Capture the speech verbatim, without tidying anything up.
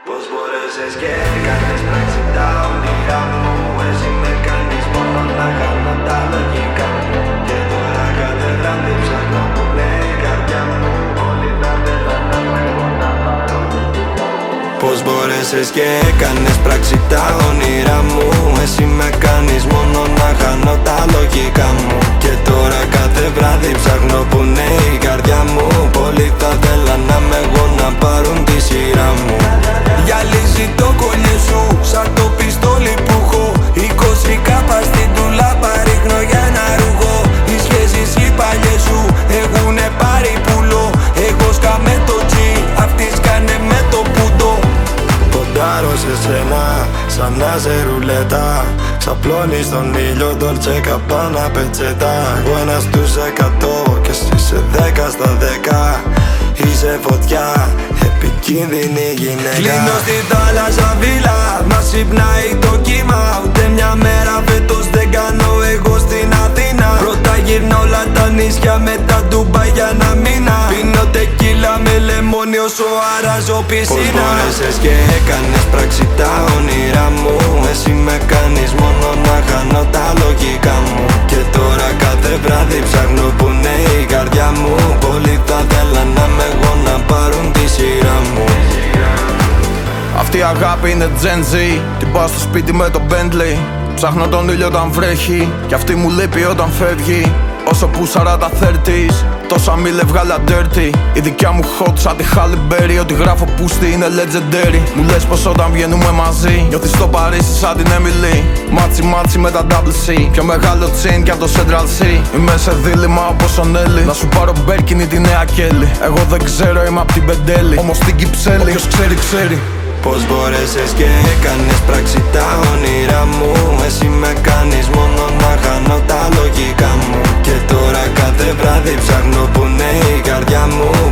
Πώς μπόρεσες και έκανες πράξη τα όνειρά μου. Εσύ με κάνεις μόνο να χάνω τα λογικά μου. Και τώρα κάθε βράδυ ψάχνω που λέει η καρδιά μου. Όλοι θα θέλανε εγώ να πάρω. Πώς μπόρεσες και έκανες πράξη τα όνειρά μου. Εσύ με κάνεις μόνο να χάνω τα λογικά μου. Και τώρα κάθε βράδυ ψάχνω που είναι η καρδιά μου. Πολλοί θα θέλαν να με εγώ να πάρουν τη σειρά μου. Γυαλίζει το κολλιέ σου σαν το πιστόλι που έχω. Είκοσι κάπα στην τουλάπα ρίχνω για ένα ρούχο. Οι σχέσεις οι παλιές σου έχουνε πάρει πουλό. Εγώ σκάμε το τζι, αυτοί σκάνε με το πουντό. Ποντάρω σε σένα σαν να σε ρουλέτα. Ξαπλώνεις τον ήλιο, ντολτσε καπάνα πετσέτα. Εγώ ένα στους εκατό και εσύ σε δέκα στα δέκα. Είσαι φωτιά, επικίνδυνη γυναίκα. Κλείνω στην θάλασσα βίλα, μας υπνάει το κύμα. Ούτε μια μέρα φέτος δεν κάνω εγώ στην Αθήνα. Πρώτα γυρνώ όλα τα νησιά, μετά Ντουμπάι για ένα μήνα. Πίνω τεκίλα με λεμόνι όσο αράζω πισίνα. Πώς μπόρεσες και έκανες πράξη τα όνειρά μου. Εσύ με κάνεις μόνο να χάνω τα λογικά μου. Και τώρα κάθε βράδυ ψάχνω που είναι η καρδιά μου. Πολλοί θα θέλαν να με εγώ να πάρουν τη σειρά μου. Αυτή η αγάπη είναι Gen Z. Την πάω στο σπίτι με το Bentley. Ψάχνω τον ήλιο όταν βρέχει. Κι αυτή μου λείπει όταν φεύγει. Όσο που σαράντα θέρτις, τόσα μίλε βγάλα dirty. Η δικιά μου hot σαν τη Halle Berry. Ό,τι γράφω πούστη είναι legendary. Μου λες πως όταν βγαίνουμε μαζί νιώθεις στο Παρίσι σαν την Emily. Μάτσι μάτσι με τα double C. Πιο μεγάλο τσιν κι από το Central C. Είμαι σε δίλημμα όπως ο Nelly. Να σου πάρω Birkin ή τη Νέα Kelly. Εγώ δεν ξέρω, είμαι απ' την Πεντέλη. Όμως την Κυψέλη, όποιος ξέρει ξέρει. Πώς μπόρεσες και έκανες πράξη τα όνειρά μου. Εσύ με κάνεις μόνο να χάνω τα λογικά μου. Και τώρα κάθε βράδυ ψάχνω που είναι η καρδιά μου.